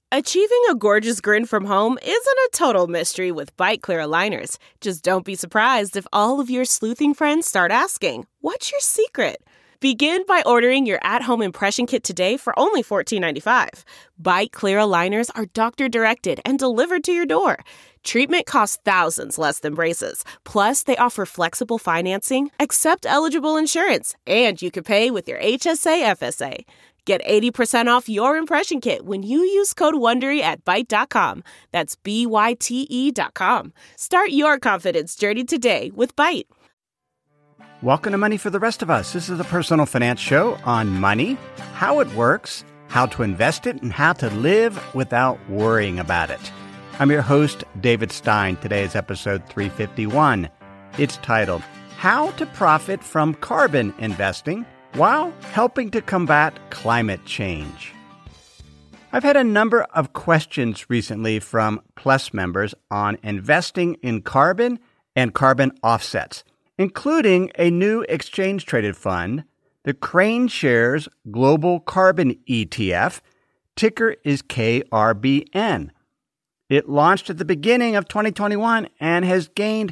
Achieving a gorgeous grin from home isn't a total mystery with Byte Clear aligners. Just don't be surprised if all of your sleuthing friends start asking, "What's your secret?" Begin by ordering your at-home impression kit today for only $14.95. Byte Clear aligners are doctor-directed and delivered to your door. Treatment costs thousands less than braces. Plus, they offer flexible financing, accept eligible insurance, and you can pay with your HSA FSA. Get 80% off your impression kit when you use code WONDERY at Byte.com. That's BYTE.com. Start your confidence journey today with Byte. Welcome to Money for the Rest of Us. This is a personal finance show on money, how it works, how to invest it, and how to live without worrying about it. I'm your host, David Stein. Today is episode 351. It's titled, How to Profit from Carbon Investing While Helping to Combat Climate Change. I've had a number of questions recently from Plus members on investing in carbon and carbon offsets, including a new exchange-traded fund, the Crane Shares Global Carbon ETF. Ticker is KRBN. It launched at the beginning of 2021 and has gained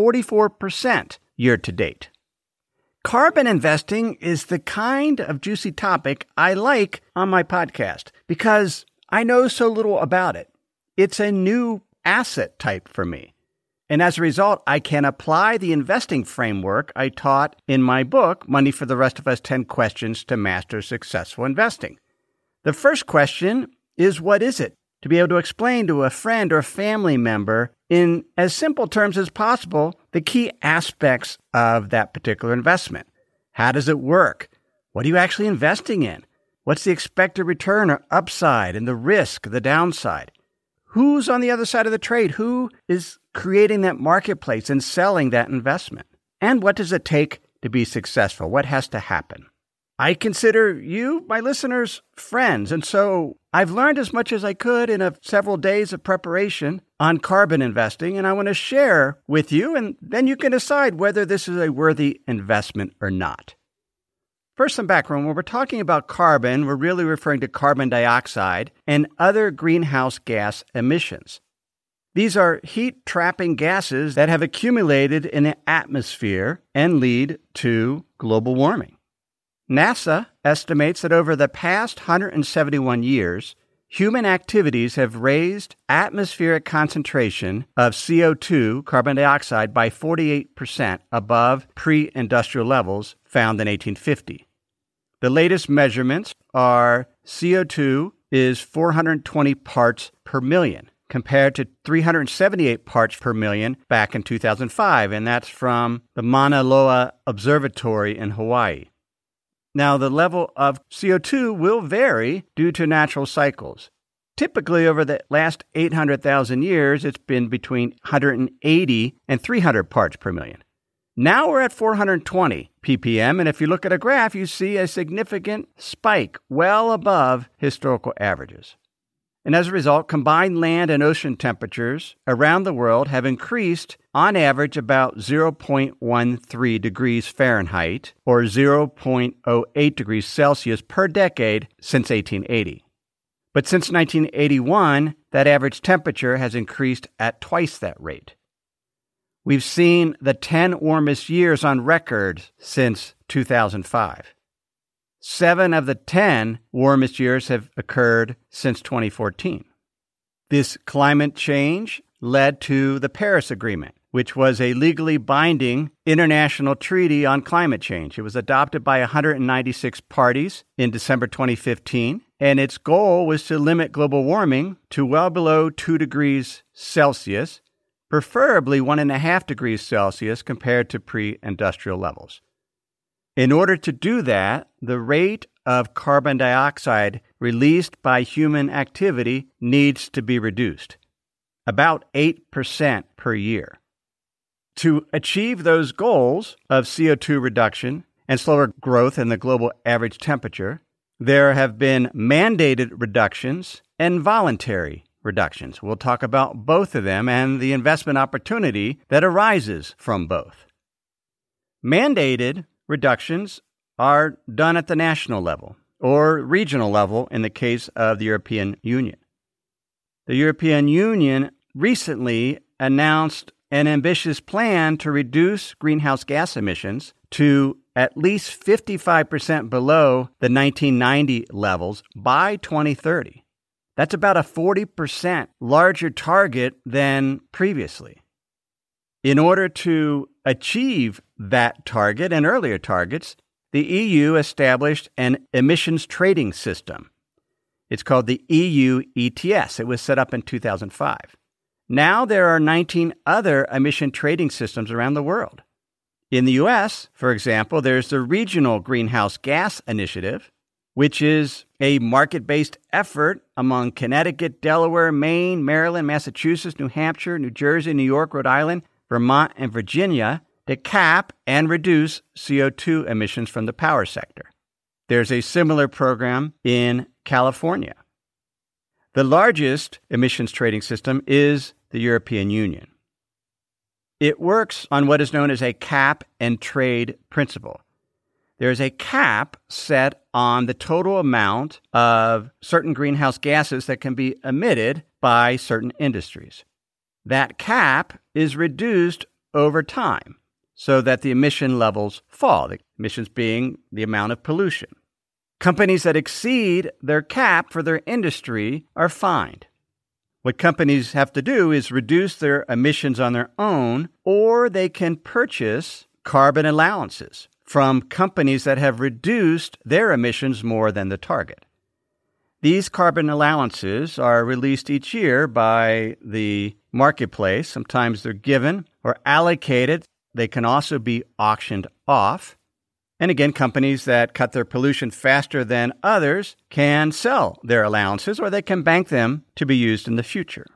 44% year to date. Carbon investing is the kind of juicy topic I like on my podcast because I know so little about it. It's a new asset type for me. And as a result, I can apply the investing framework I taught in my book, Money for the Rest of Us, 10 Questions to Master Successful Investing. The first question is, what is it? To be able to explain to a friend or family member in as simple terms as possible the key aspects of that particular investment. How does it work? What are you actually investing in? What's the expected return or upside and the risk, the downside? Who's on the other side of the trade? Who is creating that marketplace and selling that investment? And what does it take to be successful? What has to happen? I consider you, my listeners, friends, and so I've learned as much as I could in several days of preparation on carbon investing, and I want to share with you, and then you can decide whether this is a worthy investment or not. First, some background. When we're talking about carbon, we're really referring to carbon dioxide and other greenhouse gas emissions. These are heat-trapping gases that have accumulated in the atmosphere and lead to global warming. NASA estimates that over the past 171 years, human activities have raised atmospheric concentration of CO2, carbon dioxide, by 48% above pre-industrial levels found in 1850. The latest measurements are CO2 is 420 parts per million, compared to 378 parts per million back in 2005, and that's from the Mauna Loa Observatory in Hawaii. Now, the level of CO2 will vary due to natural cycles. Typically, over the last 800,000 years, it's been between 180 and 300 parts per million. Now we're at 420 ppm, and if you look at a graph, you see a significant spike well above historical averages. And as a result, combined land and ocean temperatures around the world have increased on average about 0.13 degrees Fahrenheit or 0.08 degrees Celsius per decade since 1880. But since 1981, that average temperature has increased at twice that rate. We've seen the 10 warmest years on record since 2005. 7 of the 10 warmest years have occurred since 2014. This climate change led to the Paris Agreement, which was a legally binding international treaty on climate change. It was adopted by 196 parties in December 2015, and its goal was to limit global warming to well below 2 degrees Celsius, preferably 1.5 degrees Celsius compared to pre-industrial levels. In order to do that, the rate of carbon dioxide released by human activity needs to be reduced, about 8% per year. To achieve those goals of CO2 reduction and slower growth in the global average temperature, there have been mandated reductions and voluntary reductions. We'll talk about both of them and the investment opportunity that arises from both. Mandated reductions are done at the national level or regional level in the case of the European Union. The European Union recently announced an ambitious plan to reduce greenhouse gas emissions to at least 55% below the 1990 levels by 2030. That's about a 40% larger target than previously. In order to achieve that target and earlier targets, the EU established an emissions trading system. It's called the EU ETS. It was set up in 2005. Now there are 19 other emission trading systems around the world. In the U.S., for example, there's the Regional Greenhouse Gas Initiative, which is a market-based effort among Connecticut, Delaware, Maine, Maryland, Massachusetts, New Hampshire, New Jersey, New York, Rhode Island, Vermont, and Virginia to cap and reduce CO2 emissions from the power sector. There's a similar program in California. The largest emissions trading system is the European Union. It works on what is known as a cap and trade principle. There's a cap set on the total amount of certain greenhouse gases that can be emitted by certain industries. That cap is reduced over time so that the emission levels fall, the emissions being the amount of pollution. Companies that exceed their cap for their industry are fined. What companies have to do is reduce their emissions on their own, or they can purchase carbon allowances from companies that have reduced their emissions more than the target. These carbon allowances are released each year by the marketplace. Sometimes they're given or allocated. They can also be auctioned off. And again, companies that cut their pollution faster than others can sell their allowances, or they can bank them to be used in the future.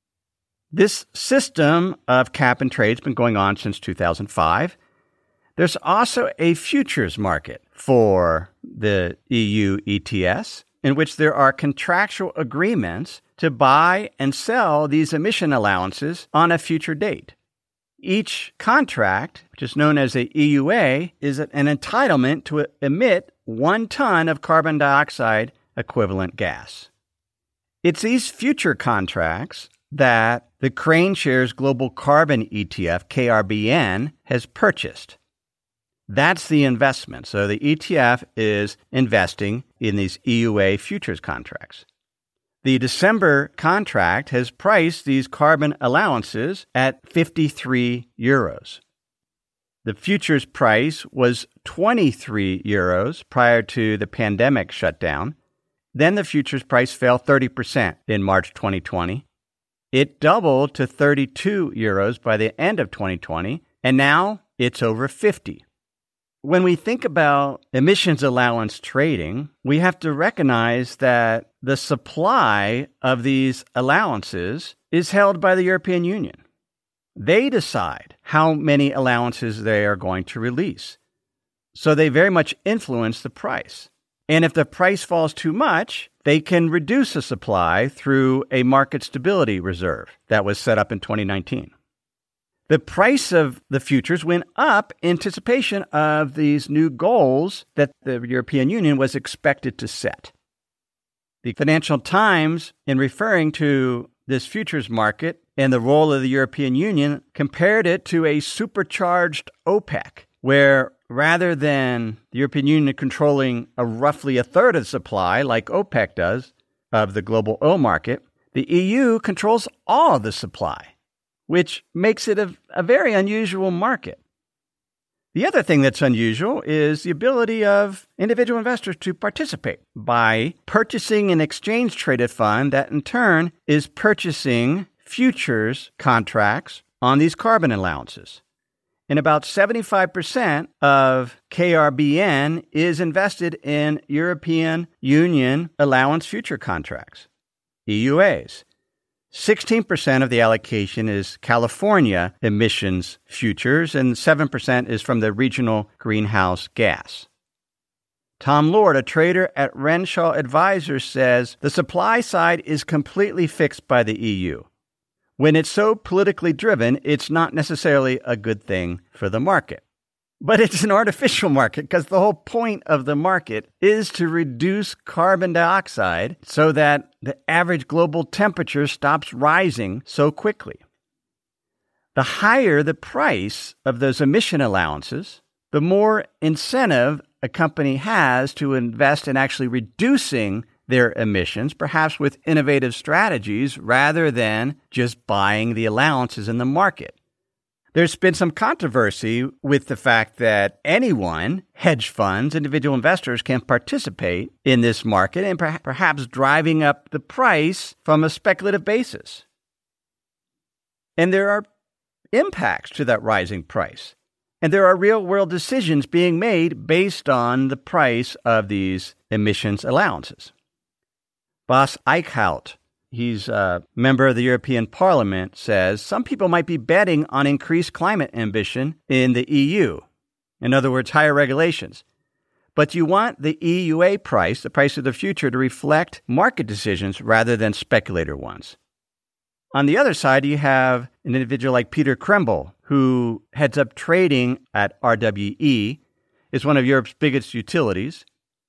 This system of cap and trade has been going on since 2005. There's also a futures market for the EU ETS, in which there are contractual agreements to buy and sell these emission allowances on a future date. Each contract, which is known as a EUA, is an entitlement to emit 1 ton of carbon dioxide equivalent gas. It's these future contracts that the KraneShares Global Carbon ETF, KRBN, has purchased. That's the investment. So the ETF is investing in these EUA futures contracts. The December contract has priced these carbon allowances at 53 euros. The futures price was 23 euros prior to the pandemic shutdown. Then the futures price fell 30% in March 2020. It doubled to 32 euros by the end of 2020, and now it's over 50. When we think about emissions allowance trading, we have to recognize that the supply of these allowances is held by the European Union. They decide how many allowances they are going to release. So they very much influence the price. And if the price falls too much, they can reduce the supply through a market stability reserve that was set up in 2019. The price of the futures went up in anticipation of these new goals that the European Union was expected to set. The Financial Times, in referring to this futures market and the role of the European Union, compared it to a supercharged OPEC, where rather than the European Union controlling roughly a third of the supply, like OPEC does, of the global oil market, the EU controls all of the supply, which makes it a very unusual market. The other thing that's unusual is the ability of individual investors to participate by purchasing an exchange-traded fund that in turn is purchasing futures contracts on these carbon allowances. And about 75% of KRBN is invested in European Union allowance future contracts, EUAs. 16% of the allocation is California emissions futures, and 7% is from the regional greenhouse gas. Tom Lord, a trader at Renshaw Advisors, says the supply side is completely fixed by the EU. When it's so politically driven, it's not necessarily a good thing for the market. But it's an artificial market because the whole point of the market is to reduce carbon dioxide so that the average global temperature stops rising so quickly. The higher the price of those emission allowances, the more incentive a company has to invest in actually reducing their emissions, perhaps with innovative strategies rather than just buying the allowances in the market. There's been some controversy with the fact that anyone, hedge funds, individual investors, can participate in this market and perhaps driving up the price from a speculative basis. And there are impacts to that rising price. And there are real-world decisions being made based on the price of these emissions allowances. Bas Eickhout, he's a member of the European Parliament, says some people might be betting on increased climate ambition in the EU. In other words, higher regulations. But you want the EUA price, the price of the future, to reflect market decisions rather than speculator ones. On the other side, you have an individual like Peter Krembil, who heads up trading at RWE, is one of Europe's biggest utilities.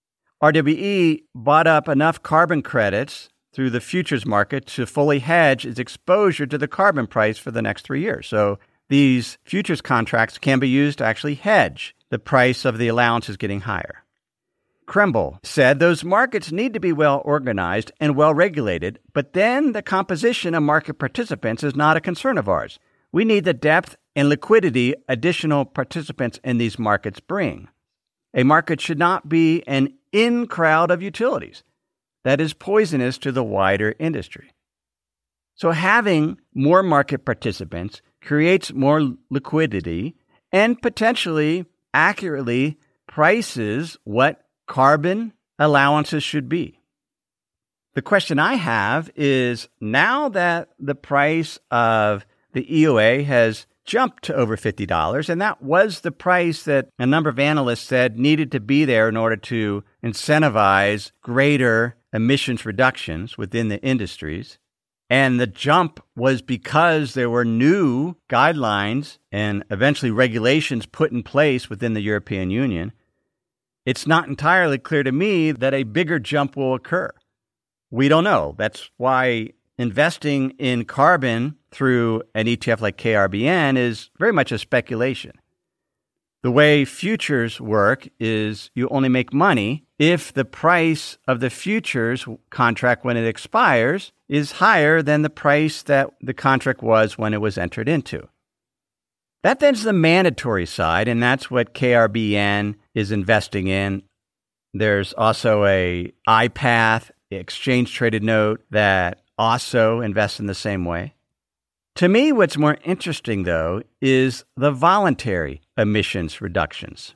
RWE bought up enough carbon credits through the futures market to fully hedge its exposure to the carbon price for the next 3 years. So these futures contracts can be used to actually hedge the price of the allowances getting higher. Krembil said those markets need to be well organized and well regulated, but then the composition of market participants is not a concern of ours. We need the depth and liquidity additional participants in these markets bring. A market should not be an in-crowd of utilities. That is poisonous to the wider industry. So having more market participants creates more liquidity and potentially accurately prices what carbon allowances should be. The question I have is, now that the price of the EUA has jumped to over $50, and that was the price that a number of analysts said needed to be there in order to incentivize greater emissions reductions within the industries, and the jump was because there were new guidelines and eventually regulations put in place within the European Union, it's not entirely clear to me that a bigger jump will occur. We don't know. That's why investing in carbon through an ETF like KRBN is very much a speculation. The way futures work is you only make money if the price of the futures contract when it expires is higher than the price that the contract was when it was entered into. That then's the mandatory side, and that's what KRBN is investing in. There's also a iPath exchange-traded note that also invests in the same way. To me, what's more interesting, though, is the voluntary emissions reductions.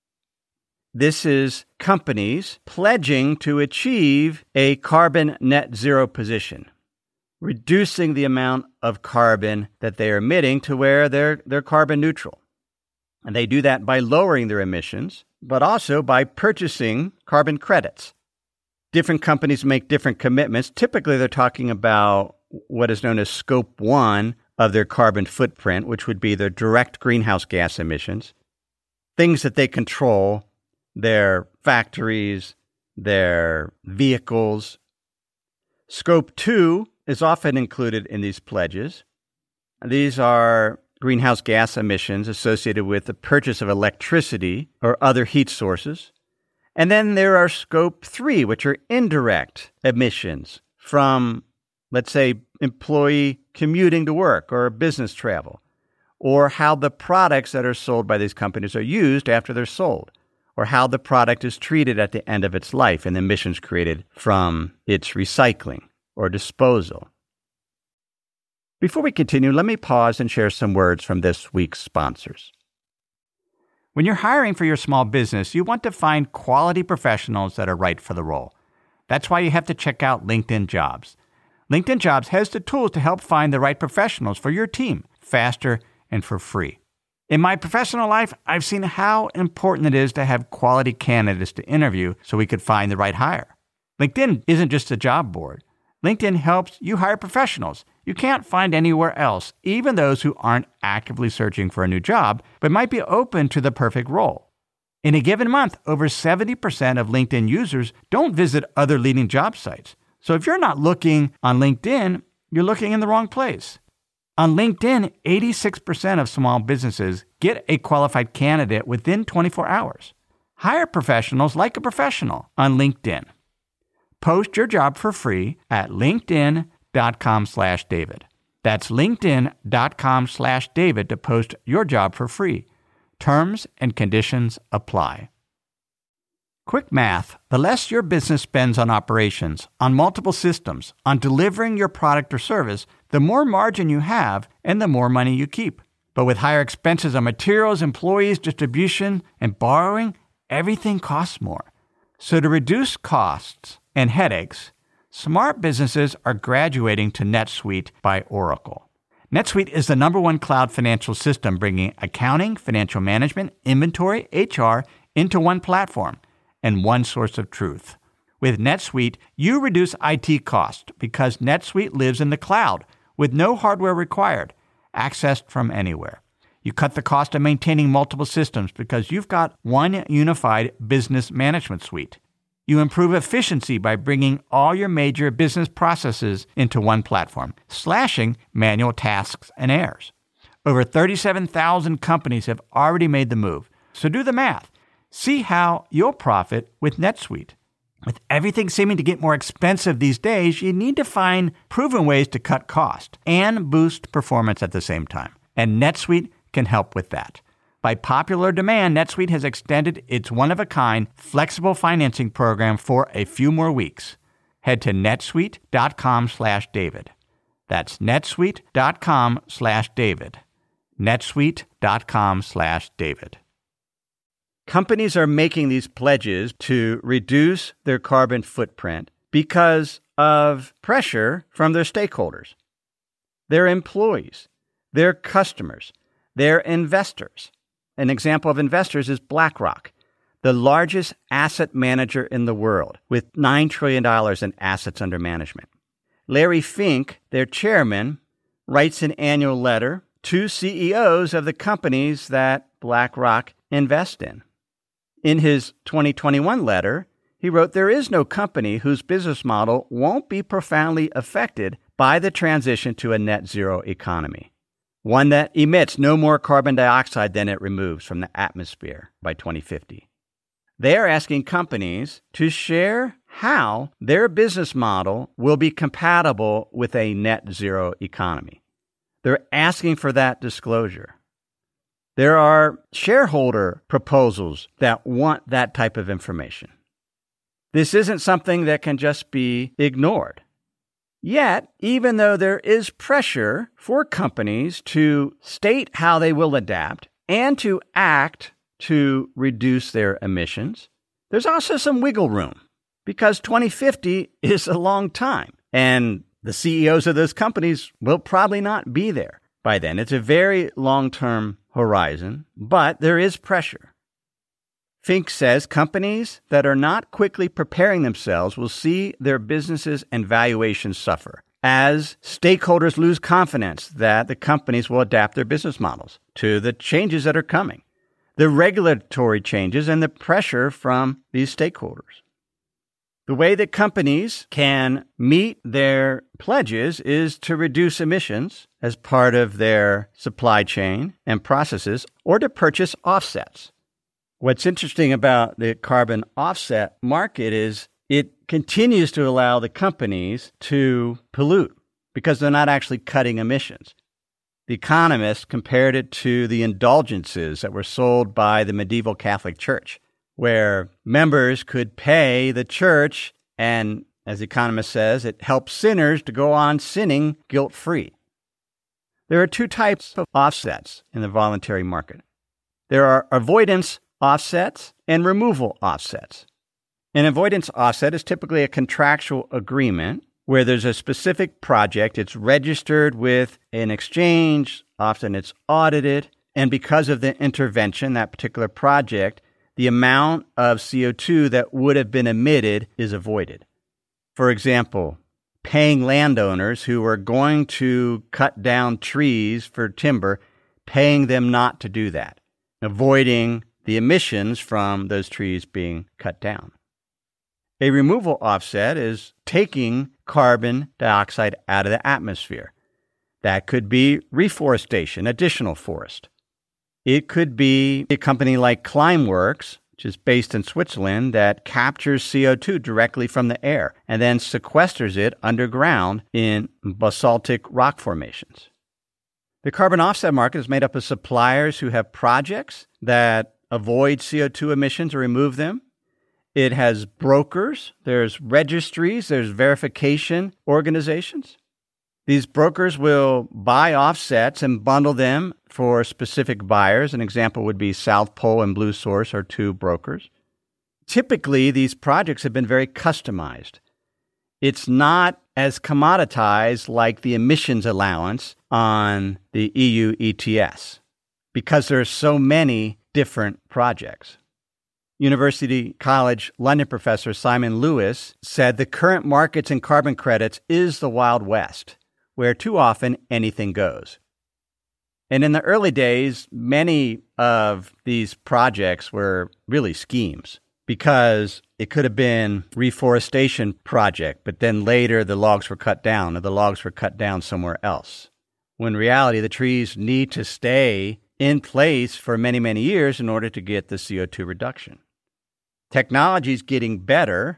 This is companies pledging to achieve a carbon net zero position, reducing the amount of carbon that they are emitting to where they're carbon neutral. And they do that by lowering their emissions, but also by purchasing carbon credits. Different companies make different commitments. Typically, they're talking about what is known as Scope 1 of their carbon footprint, which would be their direct greenhouse gas emissions, things that they control, their factories, their vehicles. Scope 2 is often included in these pledges. These are greenhouse gas emissions associated with the purchase of electricity or other heat sources. And then there are Scope 3, which are indirect emissions from, let's say, employee commuting to work or business travel, or how the products that are sold by these companies are used after they're sold, or how the product is treated at the end of its life and the emissions created from its recycling or disposal. Before we continue, let me pause and share some words from this week's sponsors. When you're hiring for your small business, you want to find quality professionals that are right for the role. That's why you have to check out LinkedIn Jobs. LinkedIn Jobs has the tools to help find the right professionals for your team faster and for free. In my professional life, I've seen how important it is to have quality candidates to interview so we could find the right hire. LinkedIn isn't just a job board. LinkedIn helps you hire professionals you can't find anywhere else, even those who aren't actively searching for a new job, but might be open to the perfect role. In a given month, over 70% of LinkedIn users don't visit other leading job sites. So if you're not looking on LinkedIn, you're looking in the wrong place. On LinkedIn, 86% of small businesses get a qualified candidate within 24 hours. Hire professionals like a professional on LinkedIn. Post your job for free at linkedin.com/David. That's linkedin.com/David to post your job for free. Terms and conditions apply. Quick math. The less your business spends on operations, on multiple systems, on delivering your product or service, the more margin you have and the more money you keep. But with higher expenses on materials, employees, distribution, and borrowing, everything costs more. So to reduce costs and headaches, smart businesses are graduating to NetSuite by Oracle. NetSuite is the #1 cloud financial system, bringing accounting, financial management, inventory, HR into one platform and one source of truth. With NetSuite, you reduce IT costs because NetSuite lives in the cloud with no hardware required, accessed from anywhere. You cut the cost of maintaining multiple systems because you've got one unified business management suite. You improve efficiency by bringing all your major business processes into one platform, slashing manual tasks and errors. Over 37,000 companies have already made the move. So do the math. See how you'll profit with NetSuite. With everything seeming to get more expensive these days, you need to find proven ways to cut cost and boost performance at the same time. And NetSuite can help with that. By popular demand, NetSuite has extended its one-of-a-kind flexible financing program for a few more weeks. Head to netsuite.com/David. That's netsuite.com/David. netsuite.com/David. Companies are making these pledges to reduce their carbon footprint because of pressure from their stakeholders, their employees, their customers, their investors. An example of investors is BlackRock, the largest asset manager in the world, with $9 trillion in assets under management. Larry Fink, their chairman, writes an annual letter to CEOs of the companies that BlackRock invest in. In his 2021 letter, he wrote, "There is no company whose business model won't be profoundly affected by the transition to a net zero economy. One that emits no more carbon dioxide than it removes from the atmosphere by 2050. They are asking companies to share how their business model will be compatible with a net zero economy. They're asking for that disclosure. There are shareholder proposals that want that type of information. This isn't something that can just be ignored. Yet, even though there is pressure for companies to state how they will adapt and to act to reduce their emissions, there's also some wiggle room because 2050 is a long time, and the CEOs of those companies will probably not be there by then. It's a very long-term horizon, but there is pressure. Fink says companies that are not quickly preparing themselves will see their businesses and valuations suffer as stakeholders lose confidence that the companies will adapt their business models to the changes that are coming, the regulatory changes and the pressure from these stakeholders. The way that companies can meet their pledges is to reduce emissions as part of their supply chain and processes or to purchase offsets. What's interesting about the carbon offset market is it continues to allow the companies to pollute because they're not actually cutting emissions. The Economist compared it to the indulgences that were sold by the medieval Catholic Church, where members could pay the church, and as the Economist says, it helps sinners to go on sinning guilt-free. There are two types of offsets in the voluntary market. There are avoidance offsets and removal offsets. An avoidance offset is typically a contractual agreement where there's a specific project, it's registered with an exchange, often it's audited, and because of the intervention, that particular project, the amount of CO2 that would have been emitted is avoided. For example, paying landowners who were going to cut down trees for timber, paying them not to do that, avoiding the emissions from those trees being cut down. A removal offset is taking carbon dioxide out of the atmosphere. That could be reforestation, additional forest. It could be a company like Climeworks, which is based in Switzerland, that captures CO2 directly from the air and then sequesters it underground in basaltic rock formations. The carbon offset market is made up of suppliers who have projects that avoid CO2 emissions or remove them. It has brokers, there's registries, there's verification organizations. These brokers will buy offsets and bundle them for specific buyers. An example would be South Pole and Blue Source are two brokers. Typically, these projects have been very customized. It's not as commoditized like the emissions allowance on the EU ETS because there are so many different projects. University College London professor Simon Lewis said the current markets in carbon credits is the Wild West, where too often anything goes. And in the early days, many of these projects were really schemes because it could have been reforestation project, but then later the logs were cut down or the logs were cut down somewhere else. When in reality, the trees need to stay in place for many, many years in order to get the CO2 reduction. Technology is getting better.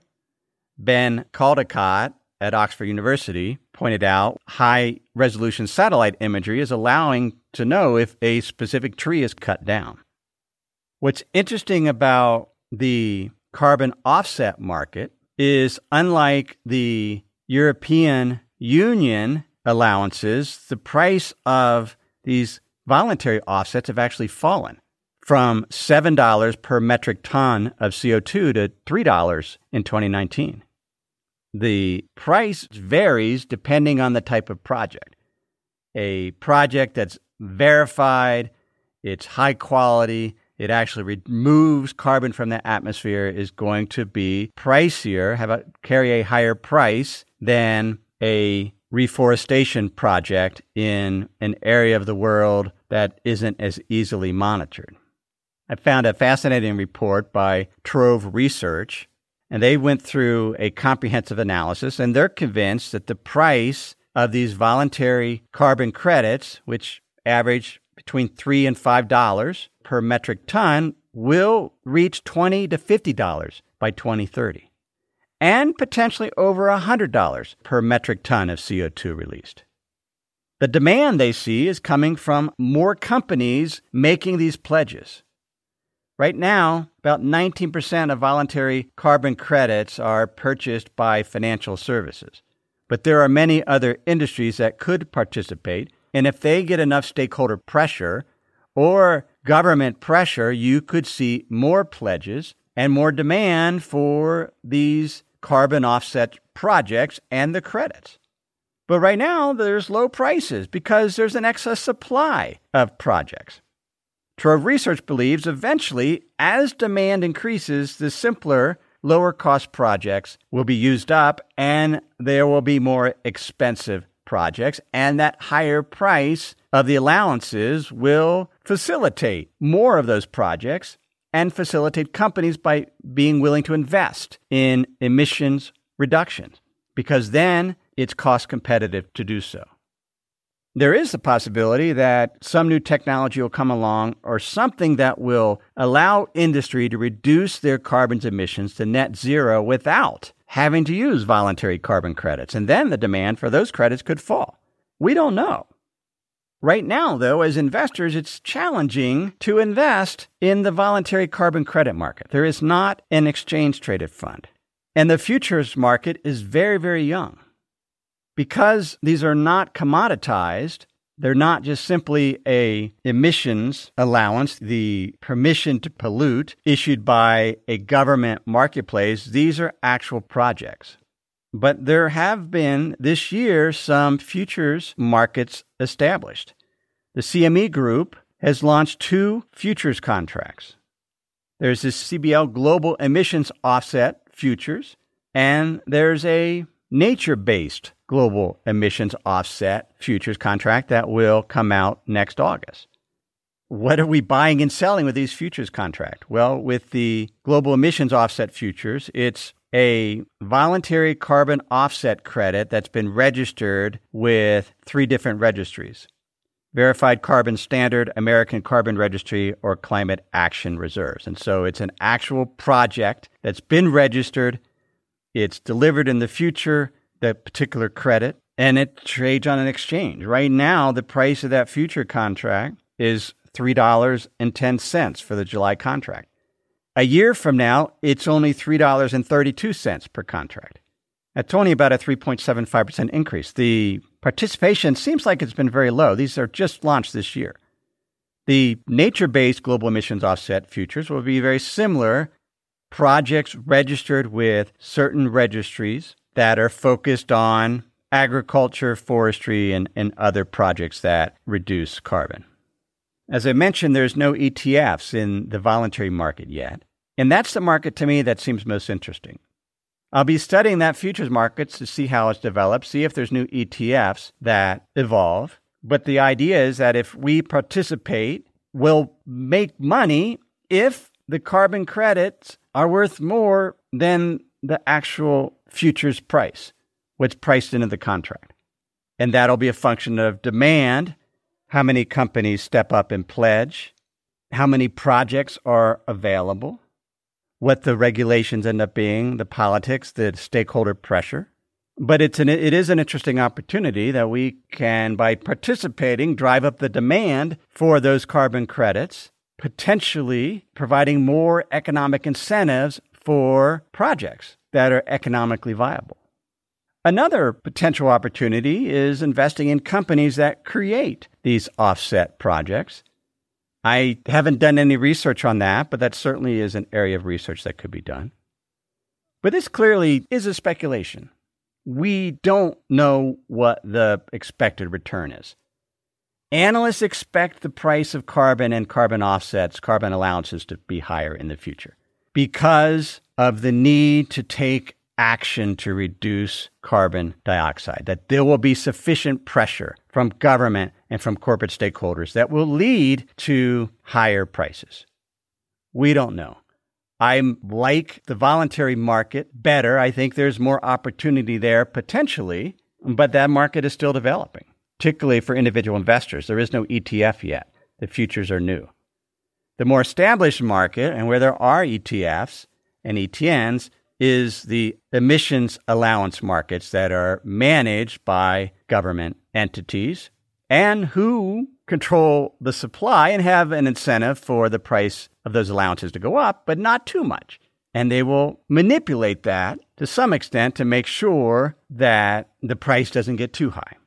Ben Caldecott at Oxford University pointed out high-resolution satellite imagery is allowing to know if a specific tree is cut down. What's interesting about the carbon offset market is, unlike the European Union allowances, the price of these voluntary offsets have actually fallen from $7 per metric ton of CO2 to $3 in 2019. The price varies depending on the type of project. A project that's verified, it's high quality, it actually removes carbon from the atmosphere is going to be pricier, carry a higher price than a reforestation project in an area of the world that isn't as easily monitored. I found a fascinating report by Trove Research, and they went through a comprehensive analysis, and they're convinced that the price of these voluntary carbon credits, which average between $3 and $5 per metric ton, will reach $20 to $50 by 2030, and potentially over $100 per metric ton of CO2 released. The demand they see is coming from more companies making these pledges. Right now, about 19% of voluntary carbon credits are purchased by financial services. But there are many other industries that could participate, and if they get enough stakeholder pressure or government pressure, you could see more pledges and more demand for these carbon offset projects and the credits. But right now, there's low prices because there's an excess supply of projects. Trove Research believes eventually, as demand increases, the simpler, lower-cost projects will be used up and there will be more expensive projects, and that higher price of the allowances will facilitate more of those projects and facilitate companies by being willing to invest in emissions reductions, because then it's cost competitive to do so. There is the possibility that some new technology will come along or something that will allow industry to reduce their carbon emissions to net zero without having to use voluntary carbon credits. And then the demand for those credits could fall. We don't know. Right now, though, as investors, it's challenging to invest in the voluntary carbon credit market. There is not an exchange-traded fund. And the futures market is very, very young. Because these are not commoditized, they're not just simply a emissions allowance, the permission to pollute issued by a government marketplace. These are actual projects. But there have been this year some futures markets established. The CME Group has launched 2 futures contracts. There's this CBL Global Emissions Offset Futures, and there's a nature-based global emissions offset futures contract that will come out next August. What are we buying and selling with these futures contracts? Well, with the global emissions offset futures, it's a voluntary carbon offset credit that's been registered with 3 different registries: Verified Carbon Standard, American Carbon Registry, or Climate Action Reserves. And so it's an actual project that's been registered. It's delivered in the future, the particular credit, and it trades on an exchange. Right now, the price of that future contract is $3.10 for the July contract. A year from now, it's only $3.32 per contract. That's only about a 3.75% increase. The participation seems like it's been very low. These are just launched this year. The nature-based global emissions offset futures will be very similar. Projects registered with certain registries that are focused on agriculture, forestry, and other projects that reduce carbon. As I mentioned, there's no ETFs in the voluntary market yet. And that's the market to me that seems most interesting. I'll be studying that futures markets to see how it's developed, see if there's new ETFs that evolve. But the idea is that if we participate, we'll make money if the carbon credits are worth more than the actual futures price, what's priced into the contract. And that'll be a function of demand, how many companies step up and pledge, how many projects are available, what the regulations end up being, the politics, the stakeholder pressure. But it is an interesting opportunity that we can, by participating, drive up the demand for those carbon credits, potentially providing more economic incentives for projects that are economically viable. Another potential opportunity is investing in companies that create these offset projects. I haven't done any research on that, but that certainly is an area of research that could be done. But this clearly is a speculation. We don't know what the expected return is. Analysts expect the price of carbon and carbon offsets, carbon allowances, to be higher in the future because of the need to take action to reduce carbon dioxide, that there will be sufficient pressure from government and from corporate stakeholders that will lead to higher prices. We don't know. I like the voluntary market better. I think there's more opportunity there potentially, but that market is still developing, particularly for individual investors. There is no ETF yet. The futures are new. The more established market, and where there are ETFs and ETNs, is the emissions allowance markets that are managed by government entities and who control the supply and have an incentive for the price of those allowances to go up, but not too much. And they will manipulate that to some extent to make sure that the price doesn't get too high.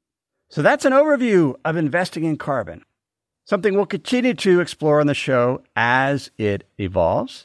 So that's an overview of investing in carbon, something we'll continue to explore on the show as it evolves.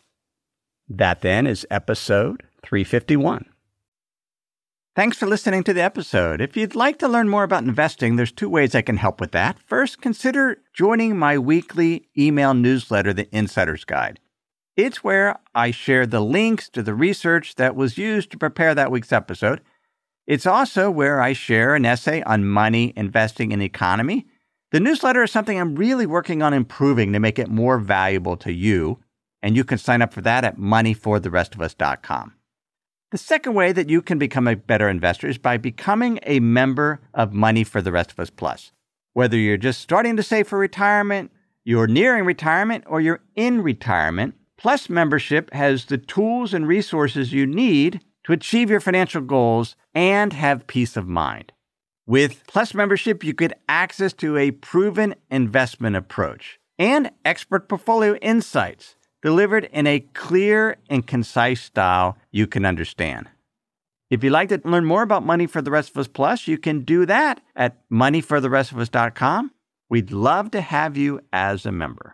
That then is episode 351. Thanks for listening to the episode. If you'd like to learn more about investing, there's 2 ways I can help with that. First, consider joining my weekly email newsletter, The Insider's Guide. It's where I share the links to the research that was used to prepare that week's episode. It's also where I share an essay on money, investing, and the economy. The newsletter is something I'm really working on improving to make it more valuable to you. And you can sign up for that at moneyfortherestofus.com. The second way that you can become a better investor is by becoming a member of Money for the Rest of Us Plus. Whether you're just starting to save for retirement, you're nearing retirement, or you're in retirement, Plus membership has the tools and resources you need to achieve your financial goals and have peace of mind. With Plus membership, you get access to a proven investment approach and expert portfolio insights delivered in a clear and concise style you can understand. If you'd like to learn more about Money for the Rest of Us Plus, you can do that at moneyfortherestofus.com. We'd love to have you as a member.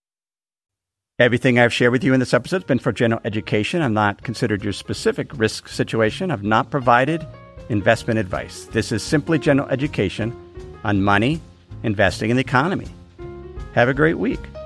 Everything I've shared with you in this episode has been for general education. I've not considered your specific risk situation. I've not provided investment advice. This is simply general education on money, investing, and the economy. Have a great week.